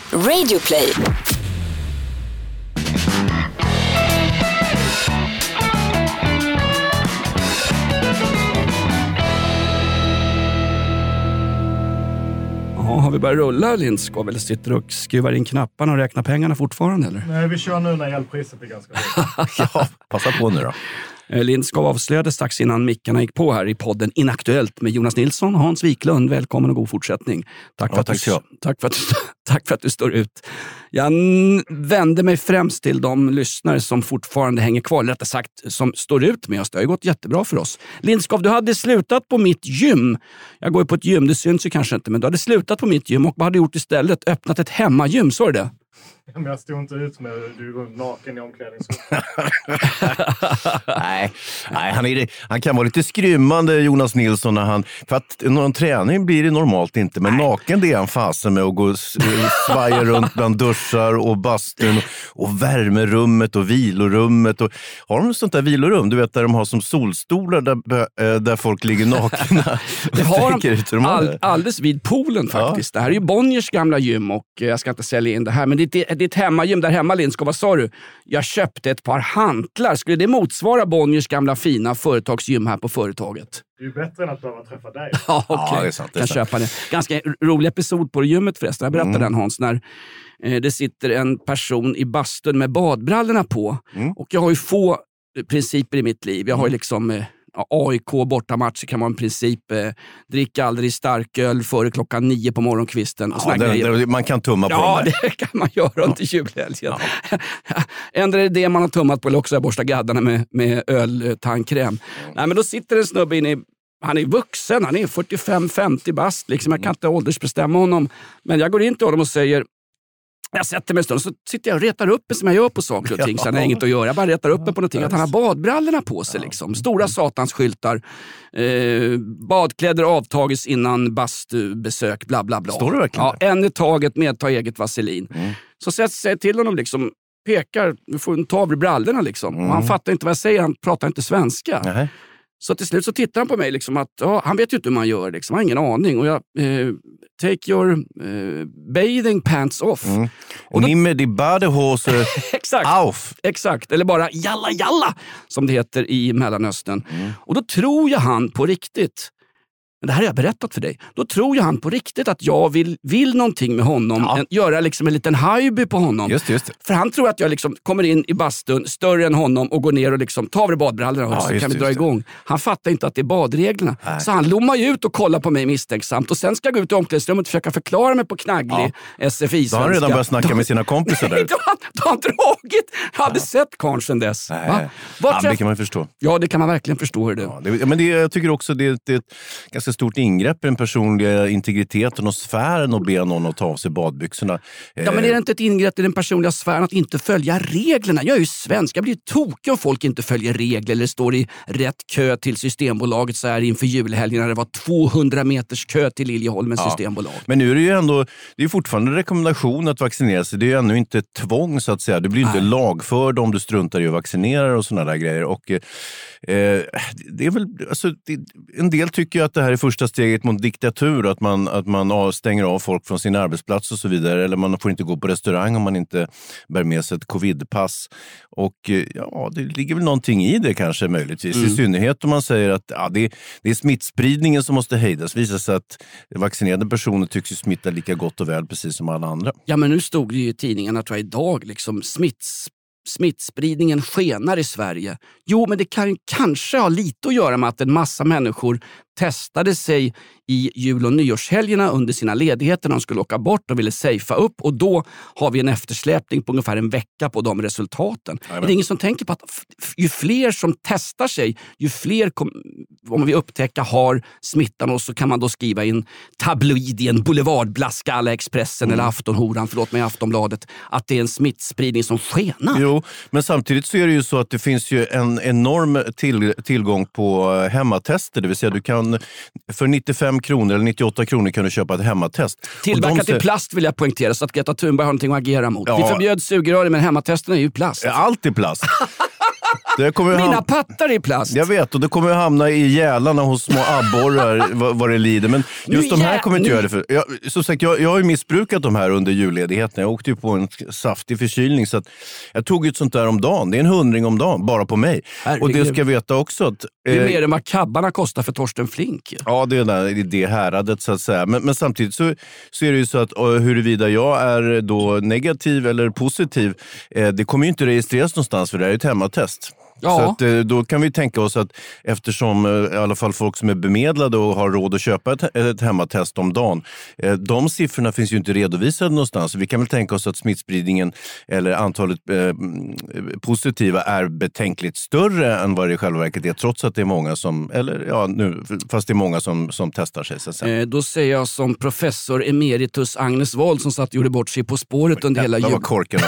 Radioplay. Har vi börjat rulla, Lindskov, eller sitter och skruvar in knapparna och räknar pengarna fortfarande, eller? Nej, vi kör nu när elpriset är ganska högt. Ja, passa på nu då. Lindskov avslöjade strax innan mickarna gick på här i podden Inaktuellt med Jonas Nilsson och Hans Wiklund. Välkommen och god fortsättning. Tack för att du står ut. Jag vände mig främst till de lyssnare som fortfarande hänger kvar, rättare sagt som står ut med oss. Det har ju gått jättebra för oss. Lindskov, du hade slutat på mitt gym. Jag går ju på ett gym, det syns ju kanske inte, men du hade slutat på mitt gym och vad hade gjort istället? Öppnat ett hemmagym, så är det? Men jag stod inte ut med du går naken i omklädningsrummet. Nej, han kan vara lite skrymmande, Jonas Nilsson, när han, för att någon träning blir det normalt inte, men naken det är han fasen med att gå och svaja runt bland duschar och bastun och värmerummet och vilorummet. Och har de sånt där vilorum, du vet, där de har som solstolar där folk ligger nakna? Det har de alldeles vid poolen faktiskt. Ja. Det här är ju Bonniers gamla gym och jag ska inte sälja in det här, men det är ett hemmagym där hemma, Lindskov. Vad sa du? Jag köpte ett par hantlar. Skulle det motsvara Bonniers gamla fina företagsgym här på företaget? Det är ju bättre än att behöva träffa dig. Ja, okej. Ja, det är sant. Kan köpa det. Ganska rolig episod på gymmet förresten. Jag berättade den, Hans, när det sitter en person i bastun med badbrallorna på. Och jag har ju få principer i mitt liv. Jag har ju liksom... AIK bortamatch kan vara en princip. Dricka aldrig starköl före 9 på morgonkvisten. Och man kan tumma på dem. Ja, det kan man göra under julhelgen. Ändå det man har tummat på, eller också borsta gaddarna med öltandkräm. Nej, men då sitter en snubbe inne i... Han är vuxen, han är 45-50 bast. Liksom. Jag kan inte åldersbestämma honom. Men jag går in till honom och säger... Jag sätter mig en stund och så sitter jag och retar upp som jag gör på saker och ting. Så han har inget att göra. Jag bara retar upp på någonting. Att han har badbrallorna på sig. Liksom. Stora satansskyltar. Badkläder avtages innan bastubesök. Bla bla bla. Står det verkligen? Ja, en i taget med ta eget vaselin. Så säger jag till honom liksom. Pekar, du får en tag vid brallorna liksom. Och han fattar inte vad jag säger. Han pratar inte svenska. Nej. Så till slut så tittar han på mig liksom att han vet ju inte hur man gör liksom. Han har ingen aning. Och jag take your bathing pants off. Och ni med de badehåse auf. Exakt, eller bara jalla jalla som det heter i Mellanöstern. Och då tror jag han på riktigt. Men det här har jag berättat för dig. Då tror jag han på riktigt att jag vill någonting med honom. Göra liksom en liten hajby på honom. Just det. För han tror att jag liksom kommer in i bastun större än honom och går ner och liksom tar av badbrallorna och så kan vi dra igång. Han fattar inte att det är badreglerna. Nej. Så han lommar ju ut och kollar på mig misstänksamt. Och sen ska jag gå ut i omklädningsrummet och försöka förklara mig på knagglig SFI-svenska. Då har han redan börjat snacka med sina kompisar där. Då har han dragit. Jag hade sett karln sedan dess. Det kan man förstå. Ja, det kan man verkligen förstå. Jag tycker också det är ett ganska stort ingrepp i den personliga integriteten och sfären och be någon att ta av sig badbyxorna. Ja, men är det inte ett ingrepp i den personliga sfären att inte följa reglerna? Jag är ju svensk. Jag blir tokig om folk inte följer regler eller står i rätt kö till Systembolaget så här inför julhelgen när det var 200 meters kö till Liljeholmens Systembolag. Men nu är det ju ändå, det är fortfarande rekommendation att vaccinera sig. Det är ju ännu inte tvång så att säga. Du blir inte lagförd om du struntar i att vaccinera och sådana där grejer. Och det är väl, alltså, en del tycker att det här är första steget mot diktatur, att man stänger av folk från sin arbetsplats och så vidare, eller man får inte gå på restaurang om man inte bär med sig ett covidpass. Och det ligger väl någonting i det kanske möjligtvis, i synnerhet om man säger att det är smittspridningen som måste hejdas. Visar sig att vaccinerade personer tycks ju smitta lika gott och väl precis som alla andra. Ja, men nu stod det ju i tidningarna tror jag idag liksom smittspridningen skenar i Sverige. Jo, men det kan kanske ha lite att göra med att en massa människor testade sig i jul- och nyårshelgerna under sina ledigheter när de skulle åka bort och ville safea upp. Och då har vi en eftersläpning på ungefär en vecka på de resultaten. Är det ingen som tänker på att ju fler som testar sig, ju fler om vi upptäcker har smittan, och så kan man då skriva in tabloid i en boulevardblaska alla Expressen eller Aftonhoran, förlåt mig, Aftonbladet, att det är en smittspridning som skenar. Jo, men samtidigt så är det ju så att det finns ju en enorm tillgång på hemmatester, det vill säga du kan för 95 kronor eller 98 kronor kan du köpa ett hemmatest. Tillverkat i plast vill jag poängtera, så att Greta Thunberg har någonting att agera mot. Vi förbjöd sugrör, men hemmatesterna är ju plast. Allt är plast. Det kommer Mina pattar i plast. Jag vet, och det kommer att hamna i gälarna hos små abborrar vad det lider. Men just de här kommer inte göra det för. Som sagt, jag har ju missbrukat de här under julledigheten. Jag åkte ju på en saftig förkylning så att jag tog ju ett sånt där om dagen. Det är 100 om dagen, bara på mig. Herregud. Och det ska jag veta också att... Det är mer än vad kabbarna kostar för Torsten Flink. Ja, det är det häradet så att säga. Men samtidigt så är det ju så att huruvida jag är då negativ eller positiv, det kommer ju inte registreras någonstans för det är ett hemmatest. Ja. Så att, då kan vi tänka oss att eftersom i alla fall folk som är bemedlade och har råd att köpa ett hemmatest om dagen, de siffrorna finns ju inte redovisade någonstans. Vi kan väl tänka oss att smittspridningen eller antalet positiva är betänkligt större än vad det i själva verket är, trots att det är många som, fast det är många som testar sig. Så att säga. Då säger jag som professor emeritus Agnes Wold som satt och gjorde bort sig På spåret under hela jul. Det var korken.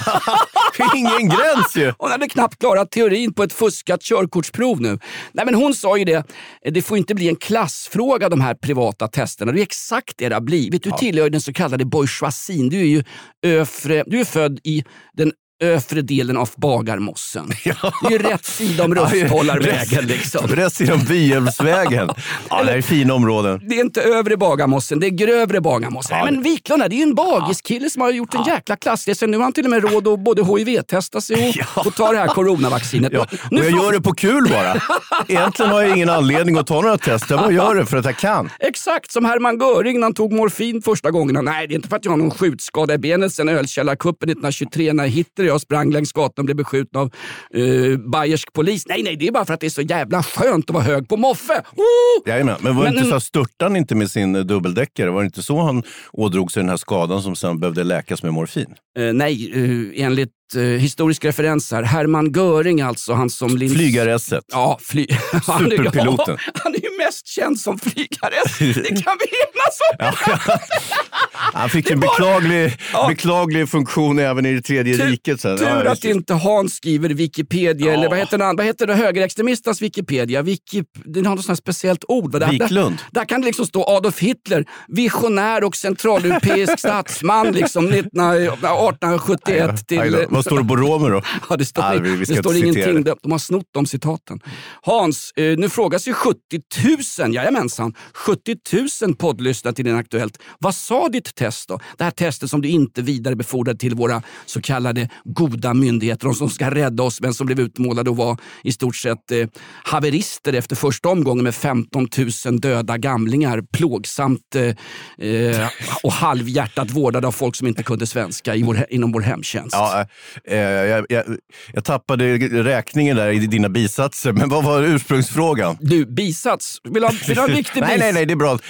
Ingen gräns ju! Hon hade knappt klarat teorin på ett fuskat körkortsprov nu. Nej, men hon sa ju det får inte bli en klassfråga de här privata testerna. Det är exakt det har blivit. Du tillhör den så kallade bourgeoisien. Du är född i den övre delen av Bagarmossen. Ja. Det är ju rätt sida om Rösthollarvägen liksom. Rätt sida om Byhjälmsvägen. Ja, det är fina områden. Det är inte övre Bagarmossen, det är grövre Bagarmossen. Ja, men Wiklund, det är ju en bagiskille som har gjort en jäkla klassresa. Nu har han till och med råd att både HIV-testa sig och ta det här coronavaccinet. Ja. Och jag gör det på kul bara. Egentligen har jag ingen anledning att ta några test. Jag bara gör det för att jag kan. Exakt, som Hermann Göring när han tog morfin första gången. Nej, det är inte för att jag har någon skjutskada i benet sen ölkällarkuppen 1923 när Hitler jag sprang längs gatan och blev beskjuten av bayersk polis. Nej, det är bara för att det är så jävla skönt att vara hög på moffe. Jajamän, men var inte så störtan inte med sin dubbeldäckare? Var det inte så han ådrog sig den här skadan som sen behövde läkas med morfin? Nej, enligt historisk referens här. Hermann Göring alltså, han som... Flygaresset. Ja, superpiloten. Han är ju mest känd som flygaress. Det kan vi enas om. Han fick en beklaglig funktion även i det tredje riket. Sen. Tur att inte Hans skriver Wikipedia, eller vad heter det högerextremistas Wikipedia? Det har något sånt speciellt ord. Wiklund. Där kan det liksom stå Adolf Hitler, visionär och centraleuropeisk statsman liksom 1871 till... Vad står det på romer då? Ja, det står ingenting. De har snott de citaten. Hans, nu frågas ju 70 000, jajamensan, 70 000 poddlyssnare till din Aktuellt. Vad sa ditt test då? Det här testet som du inte vidarebefordrade till våra så kallade goda myndigheter, de som ska rädda oss men som blev utmålade och var i stort sett haverister efter första omgången med 15 000 döda gamlingar, plågsamt och halvhjärtat vårdade av folk som inte kunde svenska inom vår hemtjänst. Ja, jag tappade räkningen där i dina bisatser, men vad var ursprungsfrågan? Du, bisats? Vill du ha en viktig bis? Nej, det är bra.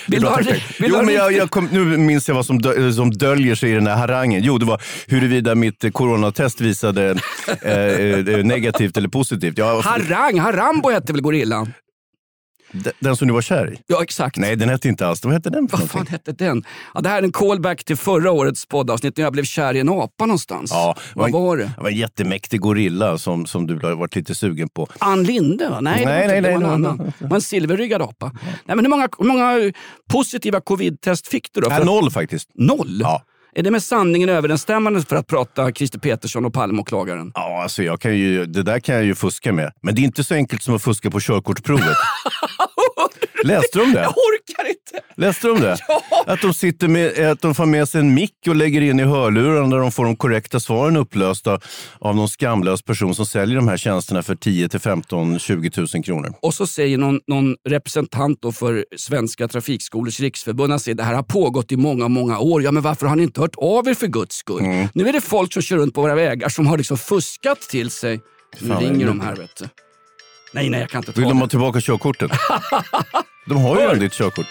Nu minns jag vad som döljer sig i den här harangen. Jo, det var huruvida mitt coronatest visade negativt eller positivt. Harambo hette väl gorillan? Den som du var kär i? Ja, exakt. Nej, den hette inte alls. Vad hette den för någonting? Vad fan hette den? Ja, det här är en callback till förra årets poddavsnitt när jag blev kär i en apa någonstans. Ja, vad var det? Det var en jättemäktig gorilla som du har varit lite sugen på. Ann Linde, va? Nej, det var en annan. Det var en silverryggad apa. Nej, men hur många positiva covid-test fick du då? 0 faktiskt. 0? Ja. Är det med sanningen överensstämmande för att prata Christer Petersson och Palmeåklagaren? Ja, alltså det där kan jag ju fuska med. Men det är inte så enkelt som att fuska på körkortsprovet. Läste du om det? Jag orkar inte. Läste du om det? Ja. Att de får med sig en mick och lägger in i hörluren där de får de korrekta svaren upplösta av någon skamlös person som säljer de här tjänsterna för 10 till 15, 20 000 kronor. Och så säger någon representant då för Svenska Trafikskolors Riksförbund att det här har pågått i många, många år. Ja, men varför har ni inte hört av er för Guds skull? Nu är det folk som kör runt på våra vägar som har liksom fuskat till sig. Nu ringer de här, vet du. Nej, jag kan inte ta Vill de ha tillbaka körkortet? De har ju redan ditt körkort.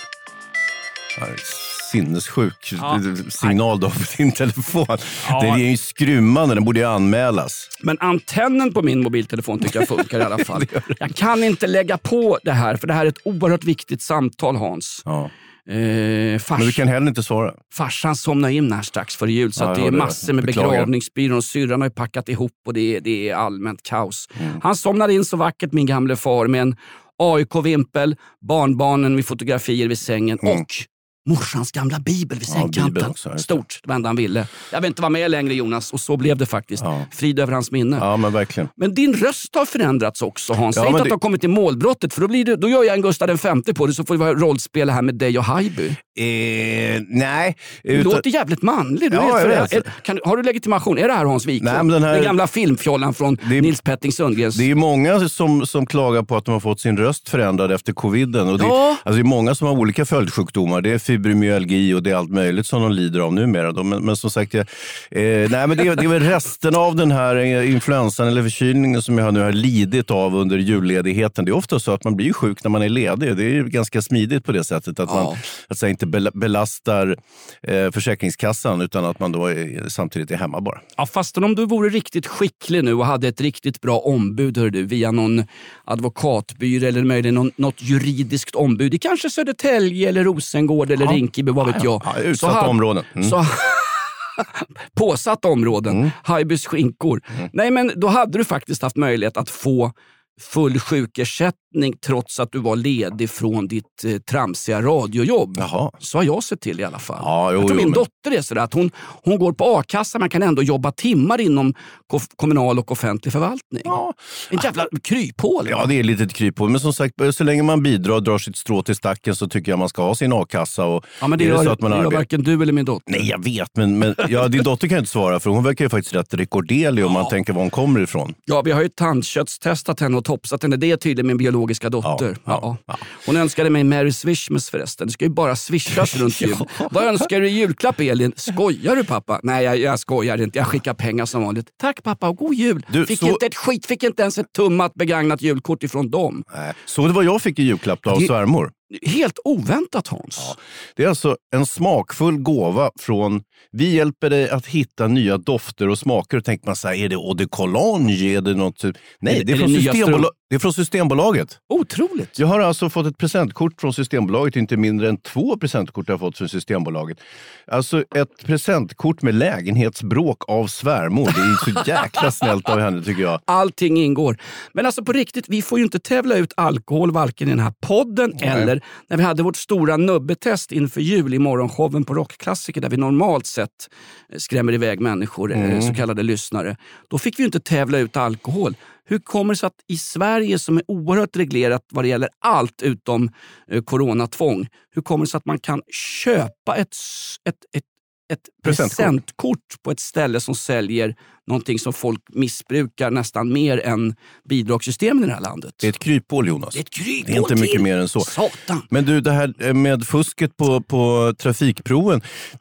Sinnessjuk signal då på din telefon. Ja. Det är ju skrymmande, den borde ju anmälas. Men antennen på min mobiltelefon tycker jag funkar i alla fall. Jag kan inte lägga på det här, för det här är ett oerhört viktigt samtal, Hans. Ja. Men du kan heller inte svara. Farsan somnar in här strax före jul, så att det är massor med begravningsbyrån och syrran har packat ihop och det är allmänt kaos. Han somnade in så vackert, min gamle far, med en AIK-vimpel, barnbarnen med fotografier vid sängen och morsans gamla bibel vid sängkanten. Också, stort, det var enda han ville. Jag vill inte vara med längre, Jonas, och så blev det faktiskt. Frid över hans minne. Ja, men verkligen. Men din röst har förändrats också, Hans. Säg inte att du har kommit till målbrottet, för då gör jag en Gustav V på det, så får det vara rollspel här med dig och Haijby. Nej. Du låter jävligt manlig. Har du legitimation? Är det här Hans Wiklund? Den gamla filmfjollan från Nils Petting Sundgrens. Det är många som klagar på att de har fått sin röst förändrad efter coviden. Och det är många som har olika följdsjukdomar. Det är fibromyalgi och det är allt möjligt som de lider av numera. Men som sagt, men det är väl resten av den här influensan eller förkylningen som jag nu har lidit av under julledigheten. Det är ofta så att man blir sjuk när man är ledig. Det är ju ganska smidigt på det sättet att man inte belastar Försäkringskassan, utan att man då samtidigt är hemma bara. Ja, fast om du vore riktigt skicklig nu och hade ett riktigt bra ombud, via någon advokatbyrå eller möjligen något juridiskt ombud i kanske Södertälje eller Rosengård eller Rinkeby, vad vet jag. Utsatta områden. Påsatt områden. Haijbys skinkor. Nej, men då hade du faktiskt haft möjlighet att få full sjukersättning trots att du var ledig från ditt tramsiga radiojobb. Jaha. Så har jag sett till i alla fall. Ja, jag tror min dotter är sådär att hon går på a-kassa, man kan ändå jobba timmar inom kommunal och offentlig förvaltning. Ja. En jävla kryphål. Ja, det är lite ett kryphål. Men som sagt, så länge man bidrar och drar sitt strå till stacken så tycker jag man ska ha sin a-kassa. Och men det gör varken du eller min dotter. Nej, jag vet. Men din dotter kan jag inte svara, för hon verkar ju faktiskt rätt rekorderlig om man tänker var hon kommer ifrån. Ja, vi har ju tandköttstestat henne och topsat henne. Det är tydligen min biologiska dotter. Ja. Hon önskade mig Merry Swishmas förresten. Det ska ju bara swishas runt jul. Vad önskar du i julklapp, Elin? Skojar du, pappa? Nej, jag skojar inte. Jag skickar pengar som vanligt. Tack, pappa, och god jul. Fick inte ens ett tummat begagnat julkort ifrån dem. Nej. Så det var jag fick i julklapp av svärmor. Helt oväntat, Hans. Ja. Det är alltså en smakfull gåva från vi hjälper dig att hitta nya dofter och smaker. Och tänker man så här, är det eau de cologne? Är det något? Nej, det är från Systembolaget. Otroligt. Jag har alltså fått ett presentkort från Systembolaget, inte mindre än 2 presentkort jag har fått från Systembolaget. Alltså ett presentkort med lägenhetsbråk av svärmor. Det är så jäkla snällt av henne, tycker jag. Allting ingår. Men alltså på riktigt, vi får ju inte tävla ut alkohol varken i den här podden eller när vi hade vårt stora nubbetest inför jul i morgonshowen på Rockklassiker, där vi normalt sett skrämmer iväg människor, så kallade lyssnare. Då fick vi ju inte tävla ut alkohol. Hur kommer det sig att i Sverige, som är oerhört reglerat vad det gäller allt utom coronatvång, hur kommer det sig att man kan köpa ett presentkort på ett ställe som säljer någonting som folk missbrukar nästan mer än bidragssystemen i det här landet? Det är ett kryphål, Jonas. Det är inte mycket mer än så. Satan. Men du, det här med fusket på trafikproven,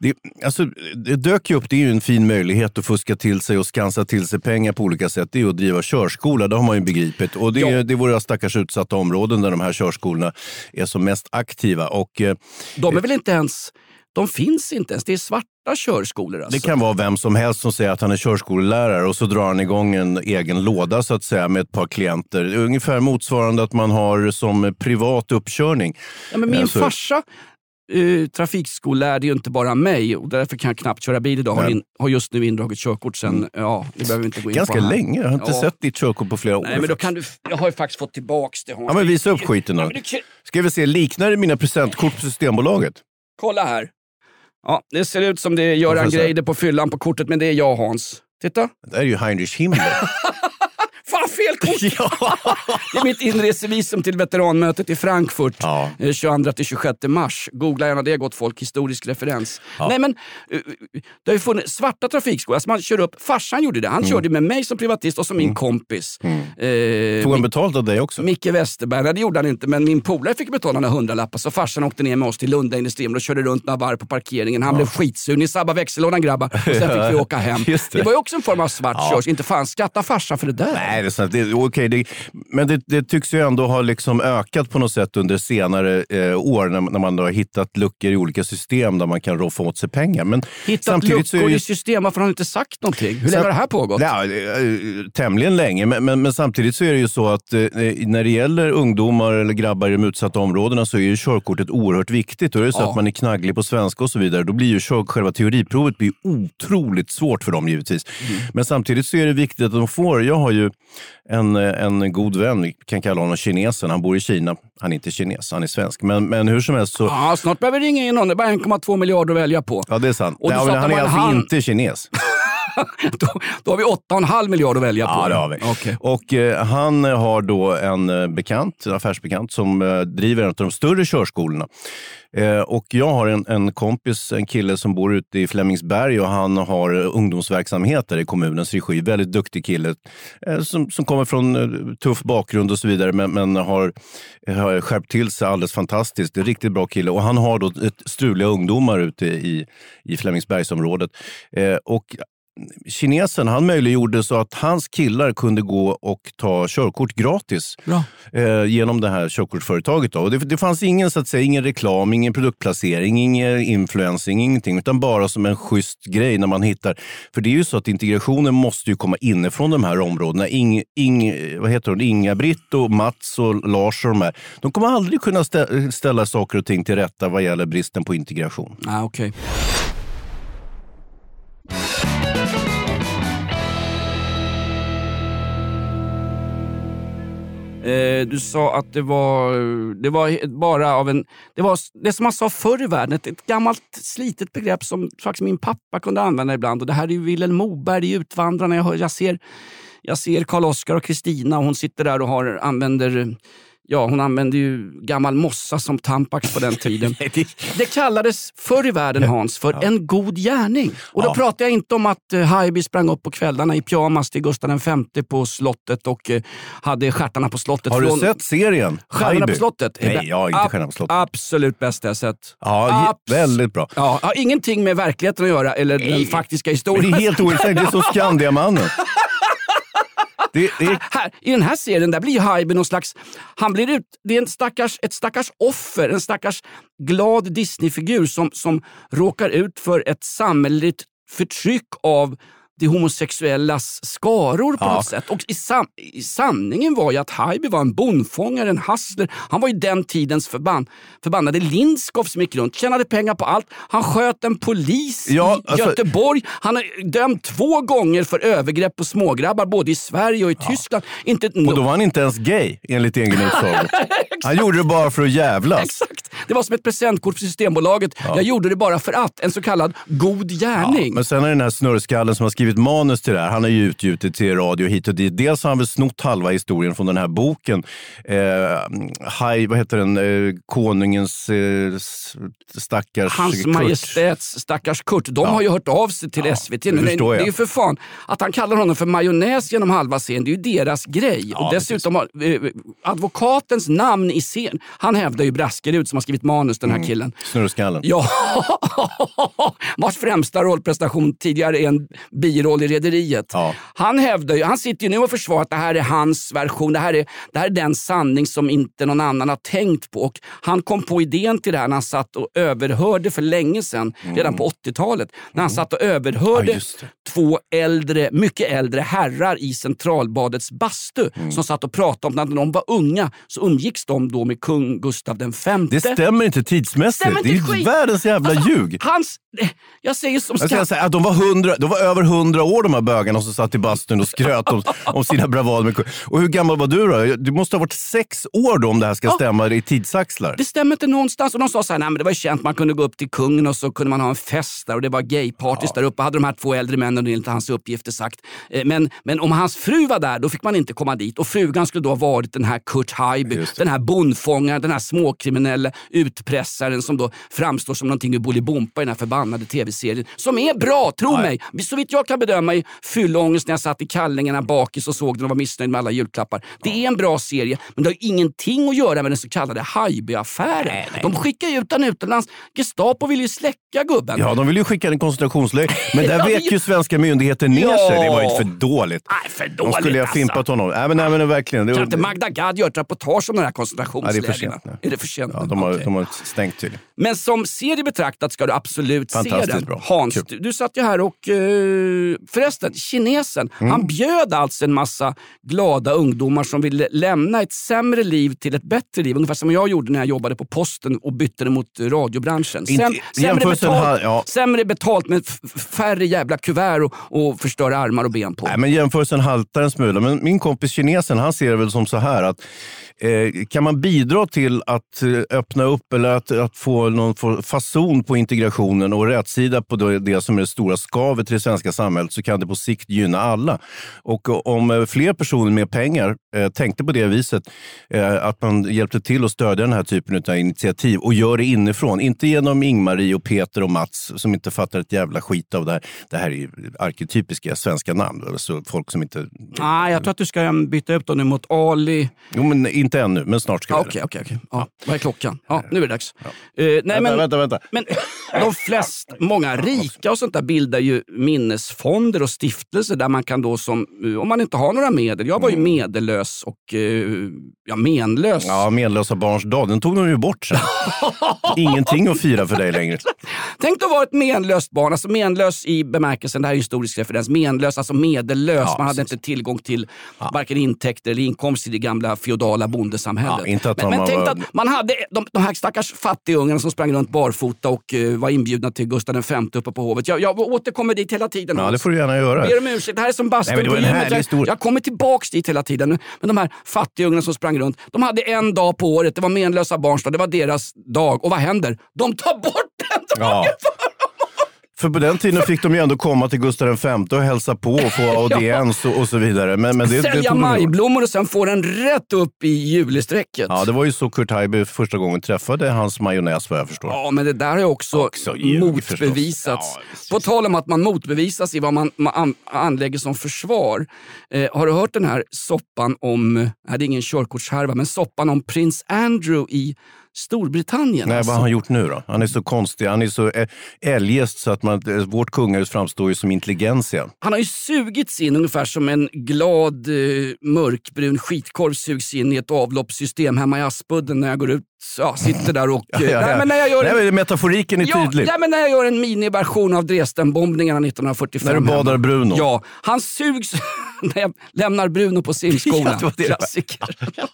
det dök ju upp. Det är ju en fin möjlighet att fuska till sig och skansa till sig pengar på olika sätt. Det är att driva körskola, det har man ju begripit. Och det är våra stackars utsatta områden där de här körskolorna är som mest aktiva. Och de är väl inte ens... De finns inte ens. Det är svarta körskolor. Alltså. Det kan vara vem som helst som säger att han är körskolelärare och så drar han igång en egen låda så att säga med ett par klienter. Ungefär motsvarande att man har som privat uppkörning. Ja, men min farsa trafikskollärde ju inte bara mig, och därför kan jag knappt köra bil idag. Har just nu indragit körkort sen, det behöver vi inte gå in ganska på. Ganska länge, jag har inte sett ditt körkort på flera år. Nej, men då kan jag har ju faktiskt fått tillbaks det. Ja, men visa upp skiten då. Ska vi se, liknar det mina presentkort på Systembolaget? Kolla här. Ja, det ser ut som det gör en grej på fyllan på kortet, men det är jag, Hans. Titta. Det är ju Heinrich Himmler. Fan, fel kort! Ja. Det är mitt inresevisum till veteranmötet i Frankfurt 22-26 mars. Googla gärna det, gott folk. Historisk referens. Ja. Nej, men det har ju funnits svarta trafikskolor. Alltså man kör upp. Farsan gjorde det. Han körde med mig som privatist och som min kompis. Tog han betalt av dig också? Micke Westerberg. Nej, det gjorde han inte. Men min polare fick betala några 100-lappar. Så farsan åkte ner med oss till Lunda Industrium och körde runt några varv på parkeringen. Han blev skitsur. Ni sabbar växellådan, grabbar. Och sen fick vi åka hem. Det var ju också en form av svart körs. Inte fan skatta farsan för det där. Nej, det är sant. Men det tycks ju ändå ha liksom ökat på något sätt under senare år när man har hittat luckor i olika system där man kan roffa åt sig pengar. Men hittat luckor i system, varför har han inte sagt någonting? Hur länge har det här pågått? Ja, tämligen länge, men samtidigt så är det ju så att när det gäller ungdomar eller grabbar i de utsatta områdena så är ju körkortet oerhört viktigt. Och det är så att man är knagglig på svenska och så vidare, då blir ju själva teoriprovet blir otroligt svårt för dem givetvis. Men samtidigt så är det viktigt att de får, jag har ju en god vän, vi kan kalla honom kinesen. Han bor i Kina. Han är inte kines, han är svensk. Men hur som helst så... Ja, snart behöver vi ringa in någon. Det är bara 1,2 miljarder att välja på. Ja, det är sant. Och Nej, men han är alltså inte kines. då har vi 8,5 miljarder att välja på. Ja, det har vi. Okay. Och han har då en affärsbekant som driver en av de större körskolorna. Och jag har en kompis, en kille som bor ute i Flemingsberg, och han har ungdomsverksamheter i kommunens regi. Väldigt duktig kille som kommer från tuff bakgrund och så vidare, men har skärpt till sig alldeles fantastiskt. Det är en riktigt bra kille, och han har då ett struliga ungdomar ute i Flemingsbergsområdet. Och kinesen, han möjliggjorde så att hans killar kunde gå och ta körkort gratis genom det här körkortsföretaget. Då. Och det fanns ingen, så att säga, ingen reklam, ingen produktplacering, ingen influencing, ingenting, utan bara som en schysst grej när man hittar. För det är ju så att integrationen måste ju komma inifrån de här områdena. Inga-Britt och Mats och Lars och de här. De kommer aldrig kunna ställa saker och ting till rätta vad gäller bristen på integration. Okej. Du sa att det var bara av en... Det var det som man sa förr i världen, ett gammalt slitet begrepp som faktiskt min pappa kunde använda ibland. Och det här är ju Vilhelm Moberg i Utvandrarna. Jag ser Karl-Oskar och Kristina, och hon sitter där och hon använde ju gammal mossa som tampax på den tiden. Det kallades förr i världen, Hans, för en god gärning. Och då pratar jag inte om att Haijby sprang upp på kvällarna i pyjamas till Gustav V på slottet och hade stjärtarna på slottet. Har du sett serien? Stjärtarna på slottet? Nej, jag har inte Stjärtarna på slottet. Absolut bästa jag sett. Ja, väldigt bra. Ja, har ingenting med verkligheten att göra eller den faktiska historien. Men det är helt ointressant, det är som Skandiamannen. Här, i den här serien där blir Haijby någon slags... det är ett stackars offer, en stackars glad Disney-figur som råkar ut för ett samhälleligt förtryck av de homosexuellas skaror på något sätt. Och i sanningen var ju att Haijby var en bondfångare, en hustler. Han var ju den tidens förbannade Lindskov som gick runt, tjänade pengar på allt. Han sköt en polis i Göteborg. Han har dömt 2 gånger för övergrepp på smågrabbar, både i Sverige och i Tyskland. Och då var han inte ens gay, enligt egen utsago. Han gjorde det bara för att jävlas. Exakt. Det var som ett presentkort för Systembolaget. Jag gjorde det bara för att. En så kallad god gärning. Men sen är den här snurrskallen som har skrivit manus till det här. Han har ju utgjutit till radio hit och dit. Dels har han väl snott halva historien från den här boken. Vad heter den? Konungens stackars Hans Kurt. Majestäts stackars Kurt. De har ju hört av sig till SVT. Men det är ju för fan att han kallar honom för majonnäs genom halva scenen. Det är ju deras grej. Och dessutom har advokatens namn i scen. Han hävdar ju Braskerud som har skrivit manus, den här killen. Snurrskallen. Ja, vars främsta rollprestation tidigare är en biroll i Rederiet. Ja. Han sitter ju nu och försvarar att det här är hans version. Det här är den sanning som inte någon annan har tänkt på. Och han kom på idén till det här när han satt och överhörde för länge sedan, redan på 80-talet. När han satt och överhörde 2 mycket äldre herrar i Centralbadets bastu som satt och pratade om att när de var unga så umgicks de då med kung Gustav V. Det stämmer inte tidsmässigt. Det är ju världens jävla ljug. Jag säger som att de var över 100 år, de här bögarna som satt i bastun och skröt om sina bravader. Och hur gammal var du då? Du måste ha varit 6 år då om det här ska stämma i tidsaxlar. Det stämmer inte någonstans. Och de sa så här, nej men det var känt, man kunde gå upp till kungen och så kunde man ha en fest där och det var gaypartys där uppe. Hade de här 2 äldre männen enligt hans uppgifter sagt. Men om hans fru var där, då fick man inte komma dit. Och frugan skulle då ha varit den här Kurt Haijby, den här bondfångaren, den här småkriminella utpressaren som då framstår som någonting ur Bolibompa i den här förbannade tv-serien. Som är bra, tro mig. Så vitt jag kan bedöma i fyllångest när jag satt i kallingarna bakis och såg den och var missnöjd med alla julklappar. Det är en bra serie, men det har ingenting att göra med den så kallade Haijby-affären. De skickar ju ut den utomlands. Gestapo vill ju släcka gubben. Ja, de vill ju skicka en koncentrationsläger. Men där vek ju svenska myndigheter ner sig. Det var ju inte för dåligt. Nej, för dåligt. De skulle ha fimpat honom. Nej, men verkligen. Kan inte Magda Gad göra ett reportage om den här koncentrationslägena? Det är för sent. Är det för sent? Ja, de har stängt till. Men som serie betraktat ska du absolut se den. Bra. Hans, du satt ju här och förresten, kinesen, han bjöd alltså en massa glada ungdomar som ville lämna ett sämre liv till ett bättre liv. Ungefär som jag gjorde när jag jobbade på posten och bytte det mot radiobranschen. Sämre betalt med färre jävla kuvert bilar och förstör armar och ben på. Nej, men jämförelsen haltar en smula. Men min kompis kinesen, han ser det väl som så här att kan man bidra till att öppna upp eller att få någon fason på integrationen och rätsida på det som är det stora skavet i det svenska samhället, så kan det på sikt gynna alla. Och om fler personer med pengar tänkte på det viset, att man hjälpte till att stödja den här typen av initiativ och gör det inifrån, inte genom Ingmarie och Peter och Mats som inte fattar ett jävla skit av det här. Det här är ju arketypiska svenska namn, alltså folk som inte... Nej, jag tror att du ska byta upp dem nu mot Ali. Jo, men inte ännu, men snart ska vi Okej. Ja, vad är klockan? Ja, nu är det dags. Ja. Vänta. Men många rika och sånt där bildar ju minnesfonder och stiftelser där man kan då om man inte har några medel. Jag var ju medellös och menlös. Ja, menlösa barns dag, den tog de ju bort sen. Ingenting att fira för dig längre. Tänk att vara ett menlöst barn, alltså menlös i bemärkelsen, det här är historisk referens, menlös, alltså medellös, man hade inte tillgång till varken intäkter eller inkomst i det gamla feodala bondesamhället. Ja, inte att men tänk att man hade de här stackars fattigungarna som sprang runt barfota och var inbjudna till Gustav V uppe på hovet. Jag återkommer dit hela tiden. Ja, det får du gärna göra. Ber om ursäkt, det här är som bastun på gymmet. Jag kommer tillbaks dit hela tiden. Men de här fattigungarna som sprang runt, de hade en dag på året, det var menlösa barns dag, det var deras dag. Och vad händer? De tar bort den dagen för på den tiden fick de ju ändå komma till Gustav V och hälsa på och få audiens och så vidare. Men sälja majblommor och sen få den rätt upp i julesträcket. Ja, det var ju så Kurt Haijby första gången träffade hans majonnäs, vad jag förstår. Ja, men det där har ju också motbevisats. På tal om att man motbevisas i vad man anlägger som försvar. Har du hört den här soppan om, det är ingen körkortshärva, men soppan om prins Andrew i Storbritannien? Nej, vad har han gjort nu då? Han är så konstig, han är så eljest så att vårt kungahus framstår ju som intelligensia. Han har ju sugits in ungefär som en glad mörkbrun skitkorv sugs in i ett avloppssystem hemma i Aspudden när jag går ut. Sitter där och... Metaforiken är tydlig. Ja, men när jag gör en miniversion av Dresdenbombningarna 1945. När du badar Bruno. Ja, han sugs när jag lämnar Bruno på simskolan. Klassiker.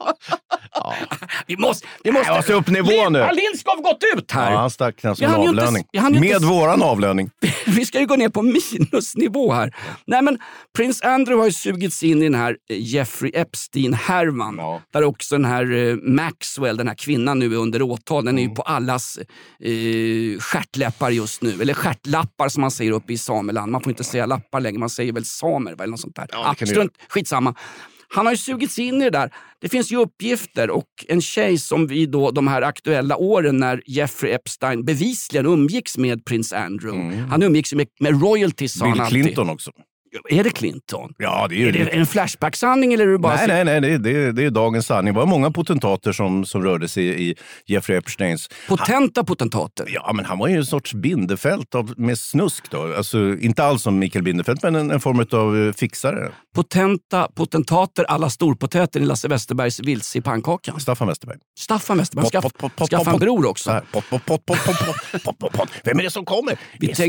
Vi måste upp nivå nu. Har Lindskov gått ut här? Ja, han stack som avlöning. Med våran avlöning. Vi ska ju gå ner på minusnivå här. Nej, men Prins Andrew har ju sugits in i den här Jeffrey Epstein-härvan. Ja. Där också den här Maxwell, den här kvinnan nu är under åtal. Den är ju på allas stjärtläppar just nu. Eller stjärtlappar som man säger uppe i Sameland. Man får inte säga lappar längre, man säger väl samer eller något sånt där. Ja, skitsamma. Han har ju sugits in i det där. Det finns ju uppgifter och en tjej som vi då de här aktuella åren när Jeffrey Epstein bevisligen umgicks med prins Andrew. Han umgicks med royalties, sa han alltid. Bill Clinton också. Är det Clinton? Ja, det är det en flashback-sanning eller är det bara... Nej, det är dagens sanning. Det var många potentater som rörde sig i Jeffrey Epsteins... Potenta potentater? Ja, men han var ju en sorts bindefält med snusk då. Alltså, inte alls som Mikael Bindefält, men en form av fixare. Potentater, alla storpotäter i Lasse Westerbergs Vilse i pannkakan. Staffan Westerberg. Skaffa en bror också. Vem är det som kommer?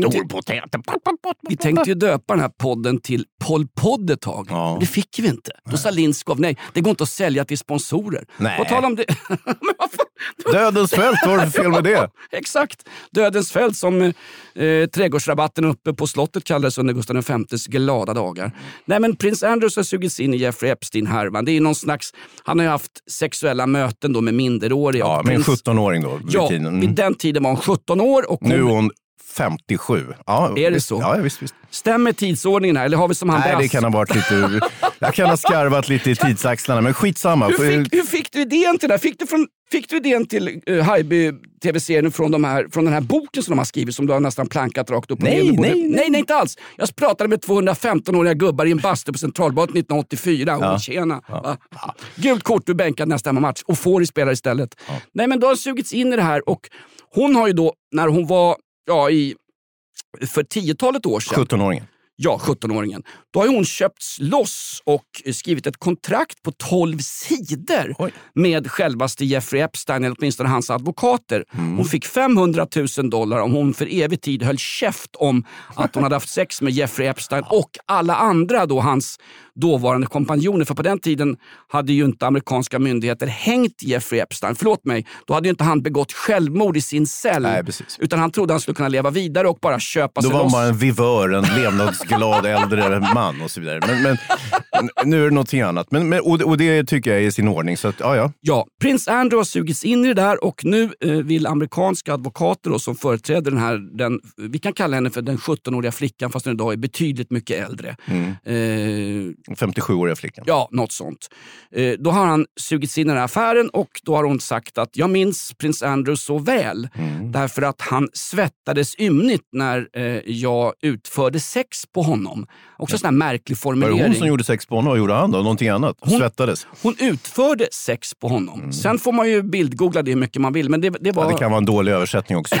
Vi tänkte ju döpa den här podden till Pol Podd ett tag. Ja. Det fick vi inte. Då sa Lindskov, nej, det går inte att sälja till sponsorer. Nej. På tal om det... Dödens fält, vad var det för fel med det? Exakt. Dödens fält som trädgårdsrabatten uppe på slottet kallades under Gustav V:s glada dagar. Nej, men prins Andrew har sugits in i Jeffrey Epstein-härvan. Det är någon slags... Han har ju haft sexuella möten då med minderåriga. Ja, med en 17-åring då. Vid den tiden var hon 17 år. Och nu är hon 57. Ja, är det så? Ja, visst. Stämmer tidsordningen här? Eller har vi som han... Nej, det kan ha varit lite... Jag kan ha skarvat lite i tidsaxlarna, men skitsamma. Hur fick du idén till det? Fick du idén till Haijby tv-serien från den här boken som de har skrivit, som du har nästan plankat rakt upp och ner? Nej, inte alls. Jag pratade med 215-åriga gubbar i en bastu på Centralbadet 1984. Ja. Tjena. Ja. Gult kort, du bänkad nästa match och får i spelare istället. Ja. Nej, men då har sugits in i det här och hon har ju då, när hon var för 10-talet år sedan. 17-åringen. Ja, 17-åringen. Då har hon köpts loss och skrivit ett kontrakt på 12 sidor med självaste Jeffrey Epstein, eller åtminstone hans advokater. Hon fick $500,000 om hon för evig tid höll käft om att hon hade haft sex med Jeffrey Epstein och alla andra då hans dåvarande kompanjoner. För på den tiden hade ju inte amerikanska myndigheter hängt Jeffrey Epstein. Förlåt mig, då hade ju inte han begått självmord i sin cell. Nej, precis. Utan han trodde han skulle kunna leva vidare och bara köpa sig loss. Då var loss. man en vivör, en levnadsglad äldre man och så vidare. Men nu är det någonting annat. Och det tycker jag är i sin ordning. Så att, ja, prins Andrew har sugits in i det där och nu vill amerikanska advokater då, som företräder vi kan kalla henne för den 17-åriga flickan fast den idag är betydligt mycket äldre. 57-åriga flickan. Ja, något sånt. Då har han sugits in i den här affären och då har hon sagt att jag minns prins Andrew så väl därför att han svettades ymnigt när jag utförde sex på honom. Också sån här märklig formulering. Var det hon som gjorde sex på honom och gjorde han då? Någonting annat? Svettades? Hon utförde sex på honom. Sen får man ju bildgoogla det hur mycket man vill. Men det var... Ja, det kan vara en dålig översättning också.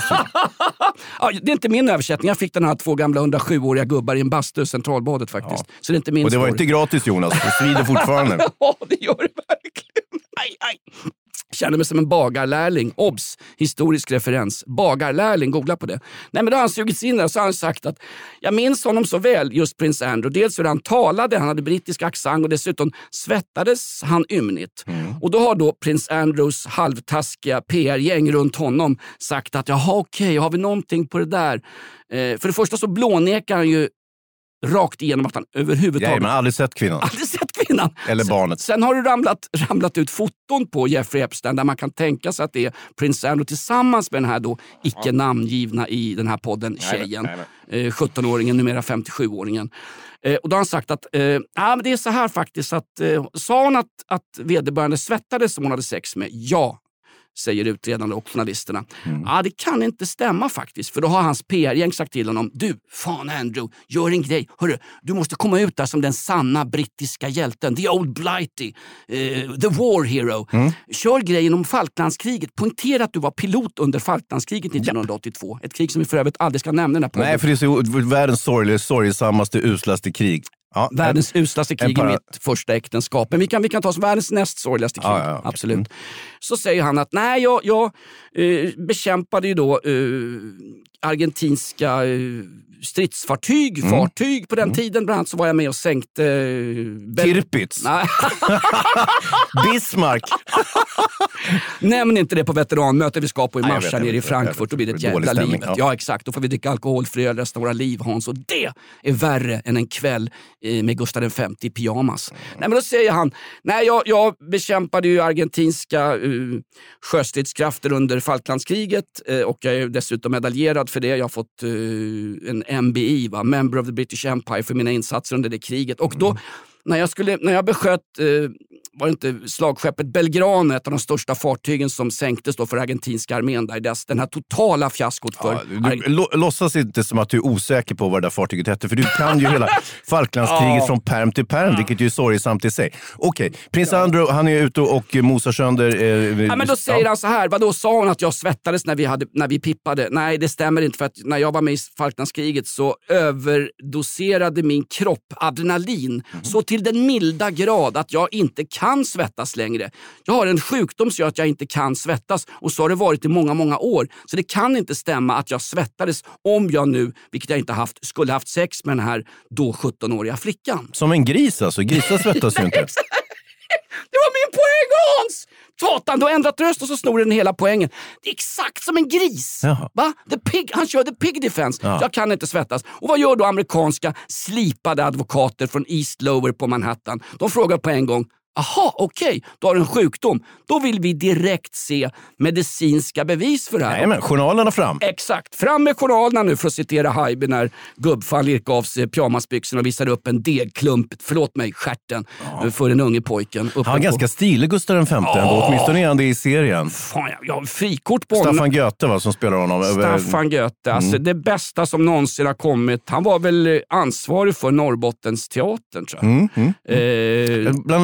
Ja, det är inte min översättning. Jag fick den här 2 gamla 107-åriga gubbar i en bastu i Centralbadet faktiskt. Ja. Så det är inte min och det var inte gratis, Jonas. Det svider fortfarande. Ja, det gör det verkligen. Aj. Känner mig som en bagarlärling. Obs, historisk referens. Bagarlärling, googla på det. Nej, men då har han sugits in där och så har han sagt att jag minns honom så väl, just prins Andrew. Dels hur han talade, han hade brittisk accent och dessutom svettades han ymnigt. Och då har då prins Andrews halvtaskiga PR-gäng runt honom sagt att jaha, okej, har vi någonting på det där? För det första så blånekar han ju rakt igenom att han överhuvudtaget... Nej, man har aldrig sett kvinnan. Eller barnet. Sen har det ramlat ut foton på Jeffrey Epstein där man kan tänka sig att det är prins Andrew tillsammans med den här då icke namngivna i den här podden tjejen. 17-åringen, numera 57-åringen. Och då har han sagt att men det är så här faktiskt att sa hon att vederbörande svettades som hon hade sex med? Ja, säger utredarna och journalisterna. Det kan inte stämma faktiskt. För då har hans PR-gäng sagt till honom, du, fan Andrew, gör en grej. Hörru, du måste komma ut där som den sanna brittiska hjälten. The old blighty. The war hero. Kör grejen om Falklandskriget. Poängtera att du var pilot under Falklandskriget 1982. Ett krig som vi för övrigt aldrig ska nämna den här podden. Nej, för det är så världens sorgsammaste, uslaste krig. Ja, världens uslaste krig i mitt första äktenskap. Men vi kan ta som världens näst sorgligaste krig. Ja, okay. Absolut. Så säger han att nej, jag bekämpade ju då argentinska fartyg på den tiden. Bland annat så var jag med och sänkte... Tirpitz. Bismarck. Nämn inte det på veteranmötet vi ska på i mars här nere i Frankfurt. Då blir det ett jävla livet. Ja, exakt. Då får vi dricka alkoholfri öl resten av våra liv, Hans. Och det är värre än en kväll med Gustav V i pyjamas. Nej, men då säger han, nej, jag bekämpade ju argentinska sjöstridskrafter under Falklandskriget och jag är dessutom medaljerad för det. Jag har fått en MBE, Member of the British Empire, för mina insatser under det kriget. Och då, när jag besköt var det inte slagskeppet Belgrano, ett av de största fartygen som sänktes då för argentinska armén där, den här totala fiaskot för... Låtsas inte som att du är osäker på vad det där fartyget hette, för du kan ju hela Falklandskriget från perm till perm, vilket ju är sorgsamt i sig. Okej, prins Andrew, han är ute och mosar sönder... men då säger han så här, vadå, sa hon att jag svettades när vi pippade? Nej, det stämmer inte, för att när jag var med i Falklandskriget så överdoserade min kropp adrenalin så till den milda grad att jag inte kan svettas längre. Jag har en sjukdom som gör att jag inte kan svettas, och så har det varit i många, många år. Så det kan inte stämma att jag svettades om jag nu, vilket jag inte haft, skulle haft sex med den här då 17-åriga flickan. Som en gris alltså? Grisar svettas ju inte. Det var min poäng, Hans! Tatan, du har ändrat röst och så snor den hela poängen. Det är exakt som en gris. Jaha. Va? Han kör the pig defense. Ja. Jag kan inte svettas. Och vad gör då amerikanska slipade advokater från East Lower på Manhattan? De frågar på en gång, aha, okej, då har du en sjukdom. Då vill vi direkt se medicinska bevis för det här. Nej, men journalerna fram. Exakt, fram med journalerna nu, för att citera Haijby när gubbfan lirkade av sig pyjamasbyxorna och visade upp en degklump, stjärten, för den unge pojken. Han var ganska stilig, Gustav V, ändå, åtminstone är han det i serien. Fan, jag har frikort på honom. Staffan Goethe, va, som spelar honom. Staffan Goethe, alltså det bästa som någonsin har kommit. Han var väl ansvarig för Norrbottensteatern, tror jag. Blandade inte ihop med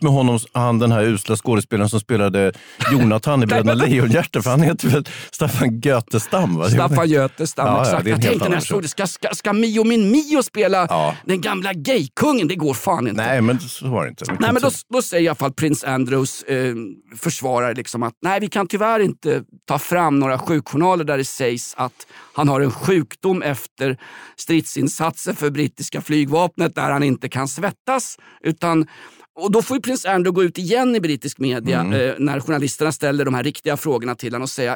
med honom, den här usla skådespelaren som spelade Jonathan i Bröderna Lejonhjärta, för han heter väl Staffan Götestam, va? Staffan Götestam, exakt. Ja, jag tänkte när jag såg det, ska Mio min Mio spela den gamla gaykungen? Det går fan inte. Nej, men så var det inte. Nej, men då säger i alla fall Prins Andrews försvarare liksom att nej, vi kan tyvärr inte ta fram några sjukjournaler där det sägs att han har en sjukdom efter stridsinsatser för brittiska flygvapnet där han inte kan svettas, och då får ju prins Andrew gå ut igen i brittisk media när journalisterna ställer de här riktiga frågorna till honom och säga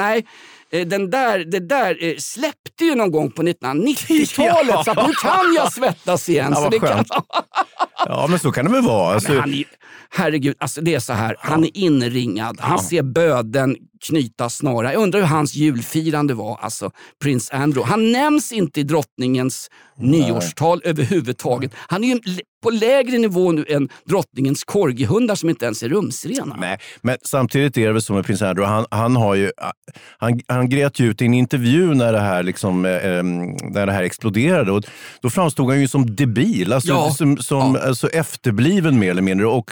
det där släppte ju någon gång på 1990-talet så att nu kan jag svettas igen. Ja, så det kan... Ja, men så kan det väl vara. Alltså... Herregud, alltså det är så här. Han är inringad. Han ser böden knyta snara. Jag undrar hur hans julfirande var, alltså prins Andrew. Han nämns inte i drottningens nyårstal överhuvudtaget. Han är ju på lägre nivå nu än drottningens korgihundar som inte ens är rumsrena. Nej, men samtidigt är det väl som med prins Andrew. Han grät ju ut i en intervju när det här liksom, när det här exploderade, och då framstod han ju som debil, alltså alltså efterbliven mer eller mindre, och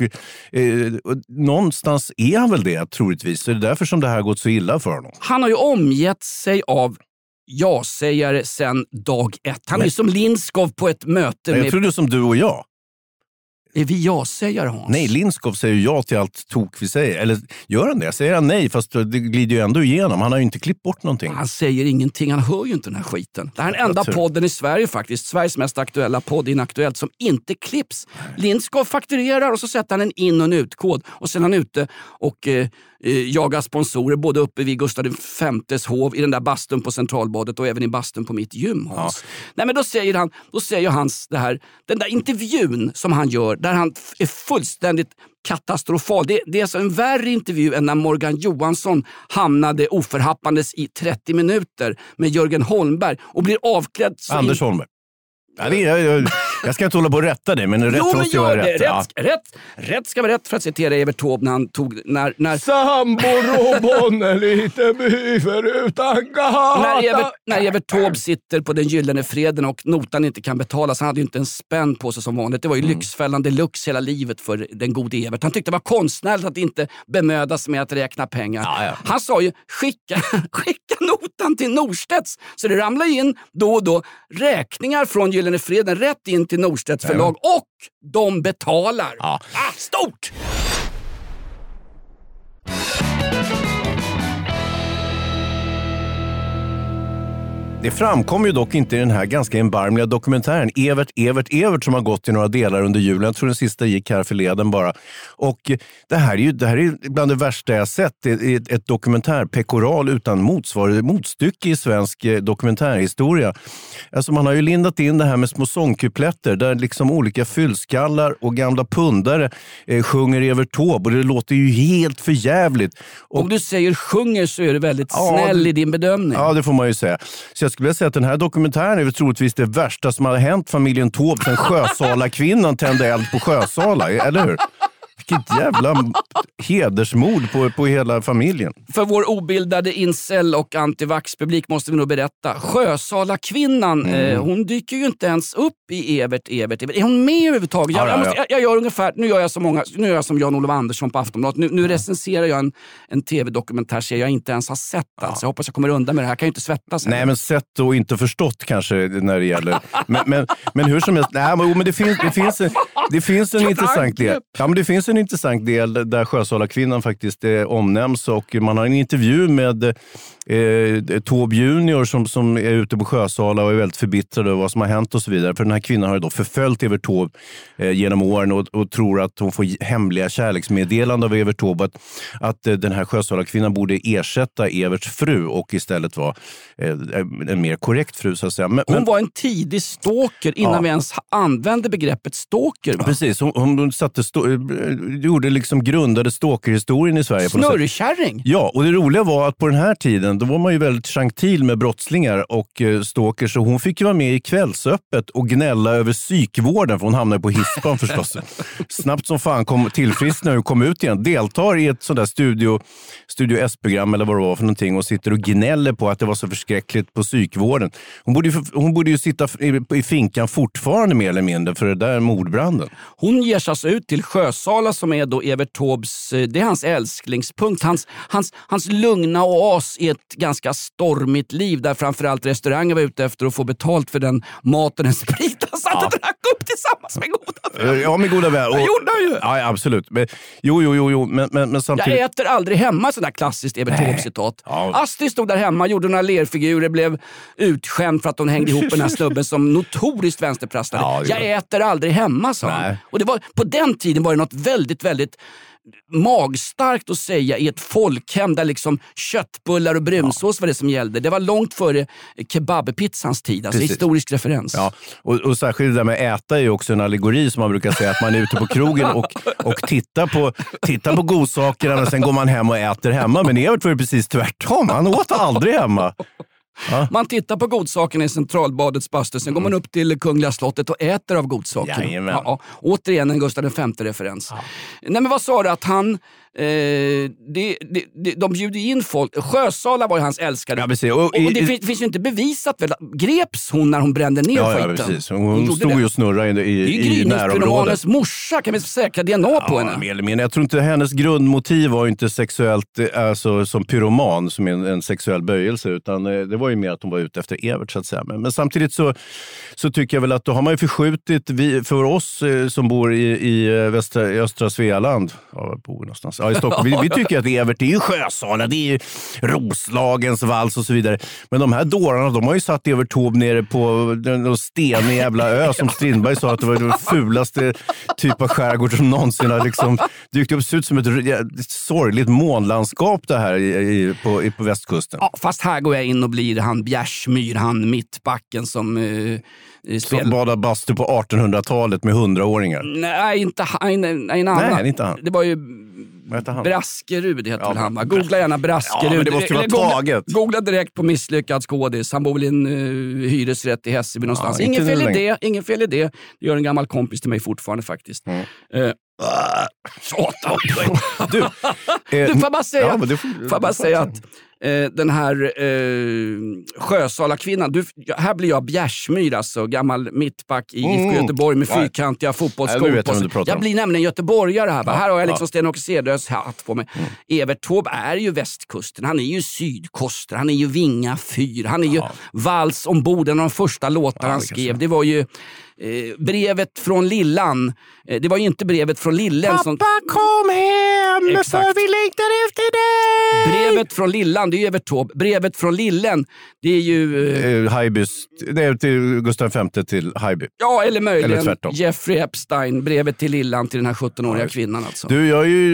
någonstans är han väl det, troligtvis. Så det är därför som det här har gått så illa för honom. Han har ju omgett sig av ja-sägare sedan dag ett. Han är som Lindskov på ett möte med... Jag tror det är som du och jag. Är vi ja-sägare, Hans? Nej, Lindskov säger ja till allt tok vi säger. Eller gör han det? Säger han nej, fast det glider ju ändå igenom. Han har ju inte klippt bort någonting. Han säger ingenting, han hör ju inte den här skiten. Det här är den enda podden i Sverige faktiskt. Sveriges mest aktuella podd, Inaktuellt, som inte klipps. Lindskov fakturerar och så sätter han en in- och en utkod. Och sen är han ute och jagar sponsorer både uppe vid Gustav V's hov, i den där bastun på Centralbadet och även i bastun på mitt gym, Hans. Ja. Nej, men då säger Hans det här, den där intervjun som han gör, där han är fullständigt katastrofal. Det är alltså en värre intervju än när Morgan Johansson hamnade oförhappandes i 30 minuter med Jörgen Holmberg och blir avklädd. Anders Holmberg. Ja, jag ska inte hålla på att rätta det, men rätt måste ju vara rätt. Rätt ska vara rätt, för att citera Evert Taube när han tog... När Samborobon är lite byfer utan gata. När Evert Taube sitter på den gyllene freden och notan inte kan betalas. Han hade ju inte en spänn på sig som vanligt. Det var ju Lyxfällan deluxe hela livet för den gode Evert. Han tyckte det var konstnärligt att inte bemödas med att räkna pengar. Ja. Han sa ju, skicka notan till Norstedts. Så det ramlar in då och då räkningar från gyllene freden rätt in till Norstedts förlag, och de betalar. Ja. Stort! Det framkom ju dock inte i den här ganska erbarmliga dokumentären Evert som har gått i några delar under julen. Jag tror den sista gick här förleden bara. Och det här är bland det värsta jag sett. Ett dokumentärpekoral utan motstycke i svensk dokumentärhistoria. Alltså man har ju lindat in det här med små sångkupletter där liksom olika fyllskallar och gamla pundare sjunger Evert Taube, och det låter ju helt för jävligt. Om du säger sjunger så är du väldigt snäll i din bedömning. Ja, det får man ju säga. Så jag skulle säga att den här dokumentären är väl troligtvis det värsta som har hänt familjen Taube sedan Sjösala-kvinnan tände eld på Sjösala, eller hur? Vilket jävla hedersmord på hela familjen. För vår obildade incel och antivax-publik måste vi nog berätta. Sjösala-kvinnan, hon dyker ju inte ens upp i Evert. Är hon med överhuvudtaget? Jag gör ungefär, nu gör jag som Jan-Olof Andersson på Aftonbladet. Nu recenserar jag en tv-dokumentärserie jag inte ens har sett. Alltså. Jag hoppas jag kommer undan med det här. Jag kan ju inte svettas. Nej, men sett och inte förstått kanske när det gäller. Men hur som helst, men det finns en intressant del. Ja, men det finns en intressant del där Sjösala-kvinnan faktiskt omnämns, och man har en intervju med Taube Junior som är ute på Sjösala och är väldigt förbittrad över vad som har hänt och så vidare. För den här kvinnan har ju då förföljt Evert Taube genom åren och tror att hon får hemliga kärleksmeddelande av Evert Taube, att den här Sjösala-kvinnan borde ersätta Everts fru och istället vara en mer korrekt fru, så att säga. Hon var en tidig stalker innan vi ens använde begreppet stalker. Va? Precis, hon grundade stalkerhistorien i Sverige. Snurrkärring! Ja, och det roliga var att på den här tiden då var man ju väldigt gentil med brottslingar och stalkers, så hon fick ju vara med i Kvällsöppet och gnälla över psykvården, för hon hamnade på hispan förstås. Snabbt som fan kom tillfrisknade och kom ut igen. Deltar i ett sånt där Studio S-program eller vad det var för någonting och sitter och gnäller på att det var så förskräckligt på psykvården. Hon borde ju sitta i finkan fortfarande mer eller mindre för det där mordbranden. Hon ger sig ut till Sjösalas som är då Evert Taubes, det är hans älsklingspunkt. Hans lugna oas i ett ganska stormigt liv där framförallt restauranger var ute efter att få betalt för den maten och sprit han satt och drack upp tillsammans med goda vänner. Ja, med goda vänner. Det gjorde han ju. Ja, absolut. Men, jo, men samtidigt... Jag äter aldrig hemma, sådär klassiskt Evert Taube-citat. Ja. Astrid stod där hemma, gjorde några lerfigurer, blev utskämd för att hon hängde ihop den här snubben som notoriskt vänsterprastade. Ja, jag äter aldrig hemma, sa han. Och det var, på den tiden var det något väldigt, väldigt magstarkt att säga i ett folkhem där liksom köttbullar och brunsås var det som gällde. Det var långt före kebabpizzans tid, alltså historisk referens. Ja, och särskilt det där med att äta är ju också en allegori som man brukar säga, att man är ute på krogen och tittar på godsakerna och sen går man hem och äter hemma. Men Evert var ju precis tvärtom, han åt aldrig hemma. Ja. Man tittar på godsakerna i Centralbadets bastu, sen går man upp till Kungliga slottet och äter av godsakerna. Ja, återigen en Gustav V-referens. Ja. Nej, men vad sa du att han... de bjuder in folk. Sjösala var ju hans älskare. Ja, precis. Och det finns ju inte bevisat väl. Greps hon när hon brände ner skiten? Ja, precis. Hon stod ju och snurrade i närområdet. Morsa, kan vi säkra DNA på henne? Mer eller mindre. Jag tror inte hennes grundmotiv var inte sexuellt, alltså som pyroman, som en sexuell böjelse, utan det var ju mer att hon var ute efter Evert, så att säga. Men samtidigt så tycker jag väl att då har man ju förskjutit, för oss som bor i östra Svealand, bor någonstans. Ja, i Stockholm. Vi tycker att Evert är ju Sjösala, det är ju Roslagens vals och så vidare. Men de här dårarna, de har ju satt Evert Taube nere på den stenig jävla ö som Strindberg sa att det var den fulaste typ av skärgård som någonsin har liksom dykt upp. Det ser ut som ett sorgligt månlandskap det här på västkusten. Ja, fast här går jag in och blir han Bjärsmyr, han mittbacken som badar bastu på 1800-talet med 100-åringar. Nej, inte han. Nej, inte han. Det var ju Braskerud heter väl han, va? Googla gärna Braskerud. Ja, men det måste vara taget. Googla direkt på misslyckad skådis. Han bor väl i en hyresrätt i Hässelby någonstans. Ingen fel i det. Det gör en gammal kompis till mig fortfarande faktiskt. Du får bara säga att den här Sjösala kvinnan, här blir jag Bjärsmyr, alltså gammal mittback i IFK Göteborg med fyrkantiga fotbollsskor på sig. Jag blir nämligen göteborgare här. Här har jag liksom Sten-Åke Cederös hatt på mig. Evert Taube är ju västkusten, han är ju sydkoster, han är ju Vinga fyr, han är ju vals ombord, en av de första låtar han skrev. Det var ju brevet från Lillan. Det var ju inte brevet från Lillen. Pappa kom hem, för vi längtar efter dig. Brevet från Lillan, det är ju Evert Taube. Brevet från Lillen, det är ju det är till Gustav V till Haijby. Ja, eller möjligen Jeffrey Epstein. Brevet till Lillan, till den här 17-åriga kvinnan alltså. Du,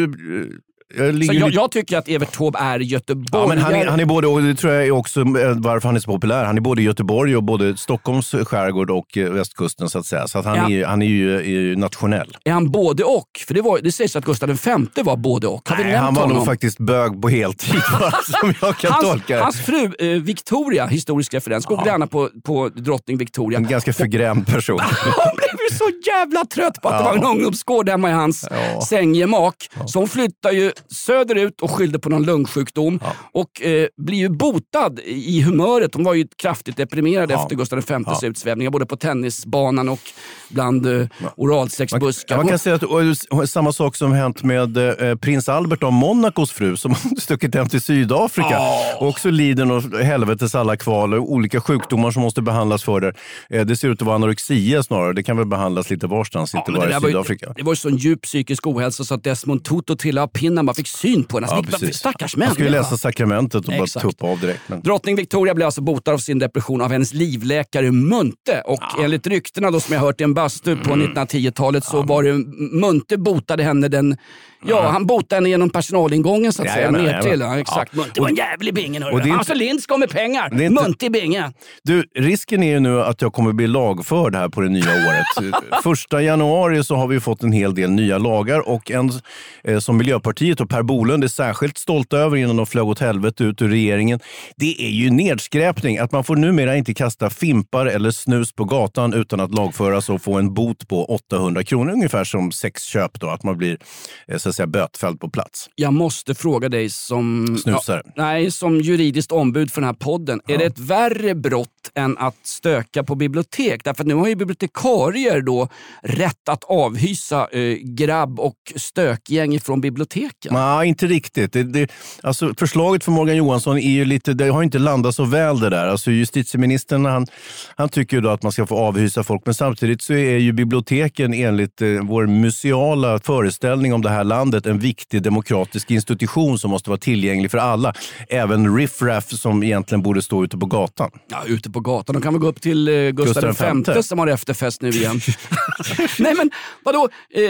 jag tycker att Evert Taube är Göteborg. Ja, men han är både, och det tror jag är också varför han är så populär. Han är både Göteborg och både Stockholms skärgård och västkusten, så att säga. Så att han är ju nationell. Är han både och? För det sägs att Gustav V var både och. Nej, han var nog faktiskt bög på heltid, som jag kan tolka. Hans fru Victoria, historisk referens. Googla gärna på drottning Victoria. En ganska förgrämd person. Hon blev ju så jävla trött på att det var en ungdomsgård hemma i hans sänggemak. Så hon flyttar ju söderut och skyllde på någon lungsjukdom och blir ju botad i humöret. Hon var ju kraftigt deprimerad efter Gustav V's utsvävningar, både på tennisbanan och bland oralsexbuskar. Man kan säga att samma sak som hänt med prins Albert av Monacos fru som stuckit hem till Sydafrika och också lider av helvetes alla kval och olika sjukdomar som måste behandlas för det. Det ser ut att vara anorexia snarare. Det kan väl behandlas lite varstans, inte bara i Sydafrika. Det var ju sån djup psykisk ohälsa så att Desmond Tutu trillade av pinnen. Man fick syn på henne. Stackars män. Man skulle läsa sakramentet och bara tuppa av direkt. Men... Drottning Victoria blev alltså botad av sin depression av hennes livläkare Munthe. Och enligt ryktena då, som jag hört i en bastu på 1910-talet så var det Munthe botade henne han botade henne genom personalingången så att säga. Ner till. Exakt. Munthe var en jävlig bingen. Alltså Linds kom med pengar. Munthe i bingen. Du, risken är ju nu att jag kommer bli lagförd här på det nya året. 1 januari så har vi fått en hel del nya lagar och en som Miljöpartiet och Per Bolund är särskilt stolta över innan de flög åt helvete ut ur regeringen. Det är ju nedskräpning att man får numera inte kasta fimpar eller snus på gatan utan att lagföras och få en bot på 800 kronor, ungefär som sexköp då, att man blir så att säga bötfälld på plats. Jag måste fråga dig som snusare. Som juridiskt ombud för den här podden. Är det ett värre brott än att stöka på bibliotek. Därför att nu har ju bibliotekarier då rätt att avhysa grabb- och stökgäng från biblioteken. Nej, inte riktigt. Alltså, förslaget för Morgan Johansson är ju lite, det har inte landat så väl det där. Alltså, justitieministern han tycker ju då att man ska få avhysa folk, men samtidigt så är ju biblioteken enligt vår museala föreställning om det här landet en viktig demokratisk institution som måste vara tillgänglig för alla. Även riffraff som egentligen borde stå ute på gatan. Ja, ute på gatan. De kan väl gå upp till Gustav V som har efterfest nu igen. Nej, men vadå?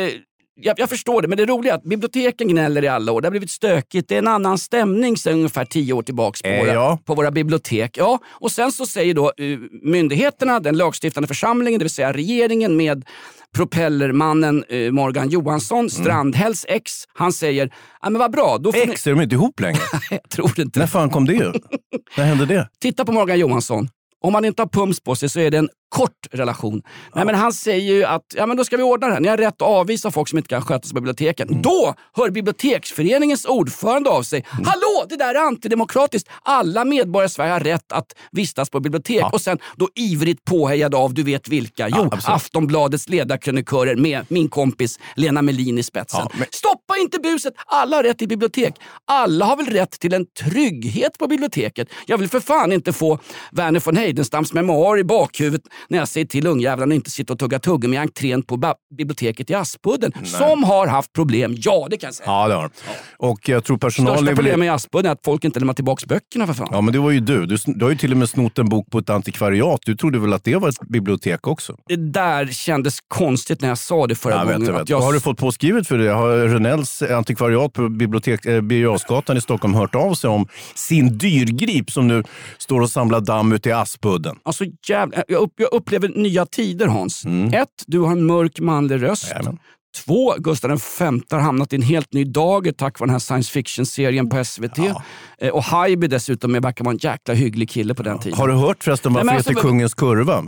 Jag förstår det, men det roliga är att biblioteken gnäller i alla år. Det har blivit stökigt. Det är en annan stämning sedan ungefär 10 år tillbaka på våra bibliotek. Ja, och sen så säger då myndigheterna, den lagstiftande församlingen, det vill säga regeringen med propellermannen Morgan Johansson, Strandhälls ex, han säger, men vad bra. Då får ex, är de inte ihop längre? Jag tror inte. När fan kom det? När hände det? Titta på Morgan Johansson. Om man inte har pumps på sig så är det en kort relation. Nej, men han säger ju att men då ska vi ordna det här. Ni har rätt att avvisa folk som inte kan sköta sig på biblioteken. Då hör biblioteksföreningens ordförande av sig. Hallå, det där är antidemokratiskt. Alla medborgare i Sverige har rätt att vistas på bibliotek. Och sen då ivrigt påhejad av, du vet vilka. Jo, Aftonbladets ledarkrönikörer med min kompis Lena Melin i spetsen. Stoppa inte buset. Alla har rätt till bibliotek. Alla har väl rätt till en trygghet på biblioteket. Jag vill för fan inte få Verner von Heidenstams memoar i bakhuvudet när jag säger till ungjävlarna inte sitta och tugga tuggummi i entrén på biblioteket i Aspudden. Som har haft problem. Ja, det kan jag säga. Ja, det har. Och jag tror personalen... Största problemet i Aspudden är att folk inte lämnar tillbaka böckerna för fan. Ja, men det var ju du. Du har ju till och med snott en bok på ett antikvariat. Du trodde väl att det var ett bibliotek också? Det där kändes konstigt när jag sa det förra gången. Vet. Har du fått påskrivet för det? Har Rönnells antikvariat på Birger Jarlsgatan i Stockholm hört av sig om sin dyrgrip som nu står och samlar damm ute i Aspudden? Alltså jävla... Jag upplever nya tider, Hans. 1. Du har en mörk manlig röst. Jajamän. 2. Gustav V har hamnat i en helt ny dager tack vare den här science fiction-serien på SVT. Och Haijby dessutom verkar vara en jäkla hygglig kille på den tiden. Har du hört förresten varför heter Kungens kurva?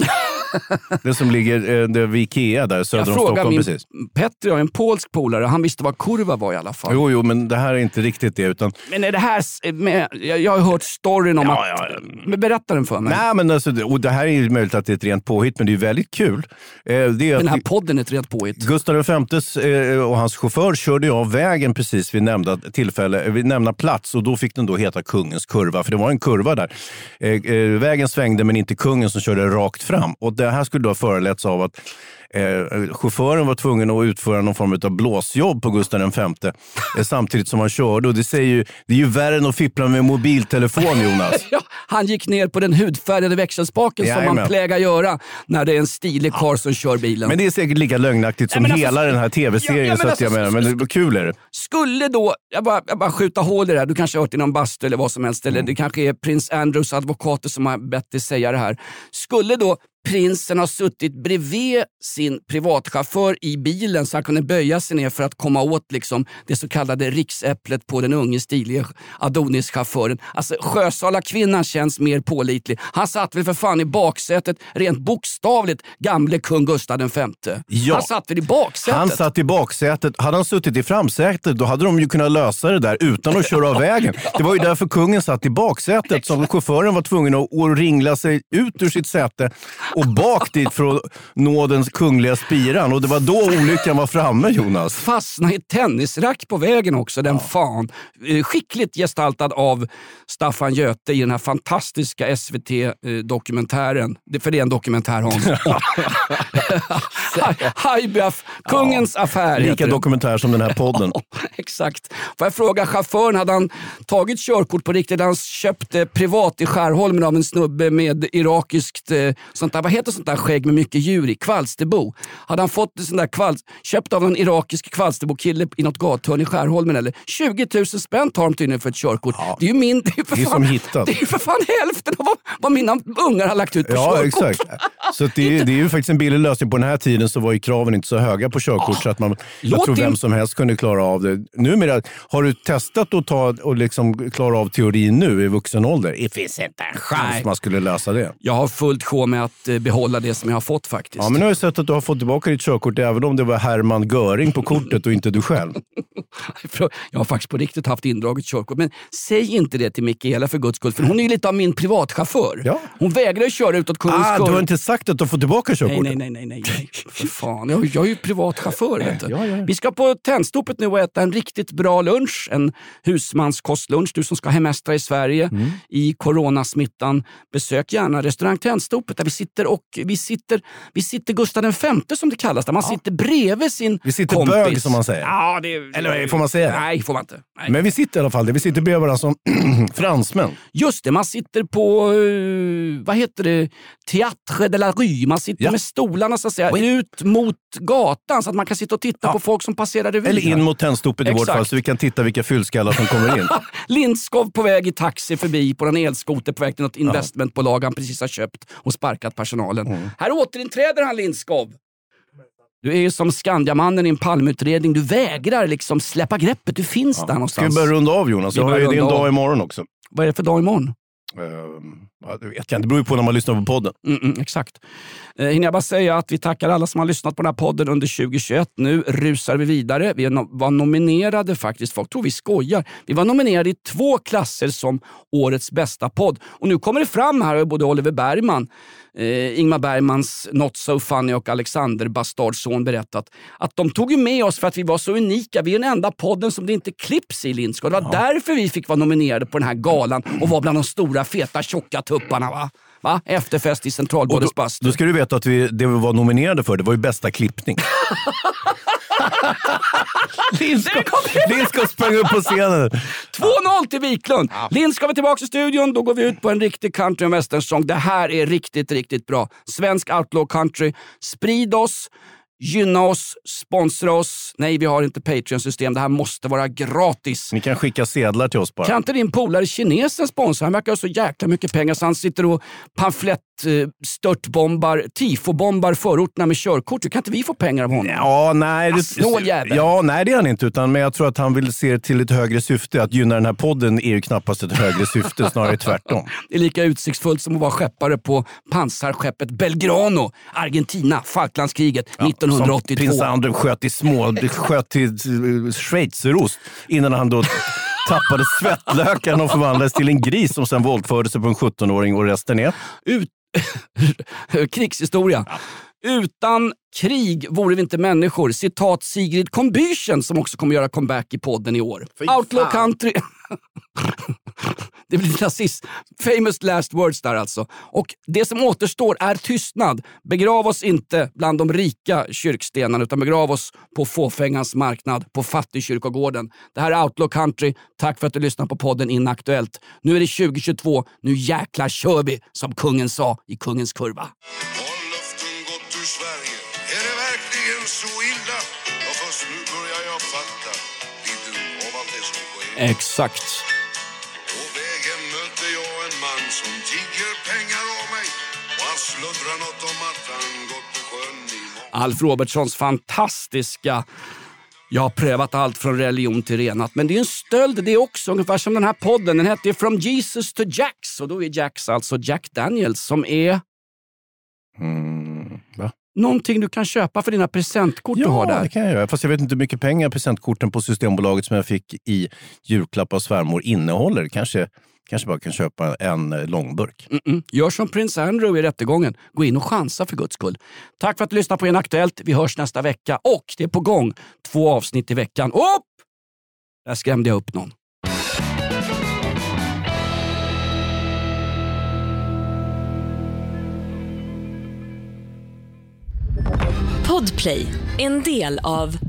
Det som ligger vid Ikea där söder om Stockholm. Precis. Petter är en polsk polare. Han visste vad kurva var i alla fall. Jo, men det här är inte riktigt det. Utan... Men är det här... Jag har hört storyn om att... Men berätta den för mig. Nej, men alltså, och det här är ju möjligt att det är ett rent påhitt, men det är väldigt kul. Den här podden är ett rent påhitt. Gustav V och hans chaufför körde av vägen precis vid nämnda plats, och då fick den då heta Kungens kurva, för det var en kurva där. Vägen svängde, men inte kungen som körde rakt fram. Och det här skulle då ha föreletts av att chauffören var tvungen att utföra någon form av blåsjobb på Gustav V samtidigt som han körde. Och det är ju värre än att fippla med mobiltelefon, Jonas. Ja, han gick ner på den hudfärgade växelspaken som man plägar göra när det är en stilig karl som kör bilen. Men det är säkert lika lögnaktigt som hela den här tv-serien. Men det var kul är det. Skulle då, jag bara skjuta hål i det här, du kanske har hört i någon bastu eller vad som helst, eller det kanske är prins Andrews advokater som har bett dig säga det här. Skulle då prinsen har suttit bredvid sin privatchaufför i bilen så han kunde böja sig ner för att komma åt liksom det så kallade riksäpplet på den unge stilige Adonis-chauffören. Alltså Sjösala kvinnan känns mer pålitlig. Han satt väl för fan i baksätet, rent bokstavligt, gamle kung Gustav V. Ja. Han satt väl i baksätet. Han satt i baksätet. Hade han suttit i framsätet, då hade de ju kunnat lösa det där utan att köra av vägen. Det var ju därför kungen satt i baksätet, som chauffören var tvungen att ringla sig ut ur sitt säte och bak dit för att nå den kungliga spiran. Och det var då olyckan var framme, Jonas. Fastna i tennisrack på vägen också, den fan. Skickligt gestaltad av Staffan Göte i den här fantastiska SVT-dokumentären. För det är en dokumentär, Hans. Haijby, kungens affär. Lika dokumentär som den här podden. Exakt. Får jag fråga chauffören, hade han tagit körkort på riktigt? Han köpte privat i Skärholmen av en snubbe med irakiskt sånt där, vad heter sånt där skägg med mycket djur i? Kvalsterbo. Hade han fått sån där köpt av en irakisk Kvalsterbo-kille i något gathörn i Skärholmen eller? 20 000 spänn tar de tydligen för ett körkort. Ja. Det är ju det är ju för fan hälften av vad mina ungar har lagt ut på körkort. Ja, exakt. Så det är ju faktiskt en billig lösning. På den här tiden så var ju kraven inte så höga på körkort så att jag tror vem som helst kunde klara av det. Numera, har du testat att ta och liksom klara av teorin nu i vuxen ålder? Det finns inte en chans man skulle lösa det. Jag har fullt sjå med att behålla det som jag har fått faktiskt. Ja, men nu har jag sett att du har fått tillbaka ditt körkort även om det var Hermann Göring på kortet och inte du själv. Jag har faktiskt på riktigt haft indraget körkort. Men säg inte det till Mikaela för guds skull, för hon är ju lite av min privatchaufför. Ja. Hon vägrar köra utåt Kungens kurva. Du har inte sagt att du får tillbaka körkortet? Nej. För fan, jag är ju privatchaufför. Vet du. Ja. Vi ska på Tennstopet nu och äta en riktigt bra lunch. En husmanskostlunch. Du som ska hemestra i Sverige i coronasmittan. Besök gärna restaurang Tennstopet där vi sitter Gustav V som det kallas. Där man sitter bredvid sin Vi sitter kompis. Bög som man säger. Ja, Eller får man säga det? Nej, får man inte. Nej. Men vi sitter i alla fall. Vi sitter bredvid varandra som fransmän. Just det, man sitter på, vad heter det, Théâtre de la Rue. Man sitter med stolarna så att säga ut mot gatan så att man kan sitta och titta på folk som passerar revy. Eller in mot Tennstopet i vårt fall så vi kan titta vilka fyllskallar som kommer in. Lindskov på väg i taxi förbi på en elskoter på väg till något investmentbolag han precis har köpt och sparkat personalen. Här återinträder han, Lindskov. Du är ju som Skandiamannen i en palmutredning. Du vägrar liksom släppa greppet. Du finns där någonstans. Ska vi börja runda av, Jonas? Jag har ju din dag imorgon också. Vad är det för dag imorgon? Det vet jag inte. Det beror ju på när man lyssnar på podden. Exakt. Hinner jag bara säga att vi tackar alla som har lyssnat på den här podden under 2021. Nu rusar vi vidare. Vi var nominerade faktiskt. Folk tror vi skojar. Vi var nominerade i 2 klasser som årets bästa podd. Och nu kommer det fram här både Oliver Bergman, Ingmar Bergmans Not So Funny och Alexander Bastardsson berättat att de tog ju med oss för att vi var så unika. Vi är den enda podden som det inte klipps i, Lindskog. Det var därför vi fick vara nominerade på den här galan och var bland de stora, feta, tjocka tupparna, va? Efterfest i Centralbadets bastu. Då ska du veta att det vi var nominerade för, det var ju bästa klippning. Lindskog sprang upp på scenen. 2-0 till Wiklund. Lindskog är tillbaka i studion. Då går vi ut på en riktig country och westernsång. Det här är riktigt, riktigt bra. Svensk outlaw country. Sprid oss. Gynna oss, sponsra oss. Nej, vi har inte Patreon-system. Det här måste vara gratis. Ni kan skicka sedlar till oss bara. Kan inte din polare kinesen sponsra? Han verkar ha så jäkla mycket pengar så han sitter och tifobombar förorterna med körkort. Kan inte vi få pengar av honom? Ja, nej. Snål jävel. Ja, nej det är han inte. Men jag tror att han vill se till ett högre syfte. Att gynna den här podden är ju knappast ett högre syfte, snarare tvärtom. Det är lika utsiktsfullt som att vara skeppare på pansarskeppet Belgrano, Argentina, Falklandskriget 1982. Prins Andrew sköt till schweizerost innan han då tappade svettlöken och förvandlades till en gris som sen våldförde sig på en 17-åring och resten är krigshistoria. Utan krig vore vi inte människor. Citat Sigrid Combüchen som också kommer göra comeback i podden i år. Outlaw country. Det blir nazist. Famous last words där alltså. Och det som återstår är tystnad. Begrav oss inte bland de rika kyrkstenarna utan begrav oss på fåfängans marknad på fattigkyrkogården. Det här är Outlaw country. Tack för att du lyssnar på podden Inaktuellt. Nu är det 2022. Nu jäklar kör vi, som kungen sa i Kungens kurva. Sverige. Är det verkligen så illa? Ja, först nu börjar jag fatta lite om allt det som sker. Exakt. På vägen möter jag en man som tigger pengar av mig och han sluddrar något om att han gått på sjön i morgon. Alf Robertsons fantastiska Jag har prövat allt från religion till renat. Men det är en stöld det är också, ungefär som den här podden. Den heter From Jesus to Jax. Och då är Jax alltså Jack Daniels som är... Va? Någonting du kan köpa för dina presentkort du har där. Ja, det kan jag göra. Fast jag vet inte hur mycket pengar presentkorten på Systembolaget som jag fick i julklapp av svärmor innehåller. Kanske bara kan köpa en långburk. Gör som Prince Andrew i rättegången. Gå in och chansa för Guds skull. Tack för att du lyssnar på Inaktuellt. Vi hörs nästa vecka. Och det är på gång 2 avsnitt i veckan. Upp! Där skrämde jag upp någon. Podplay, en del av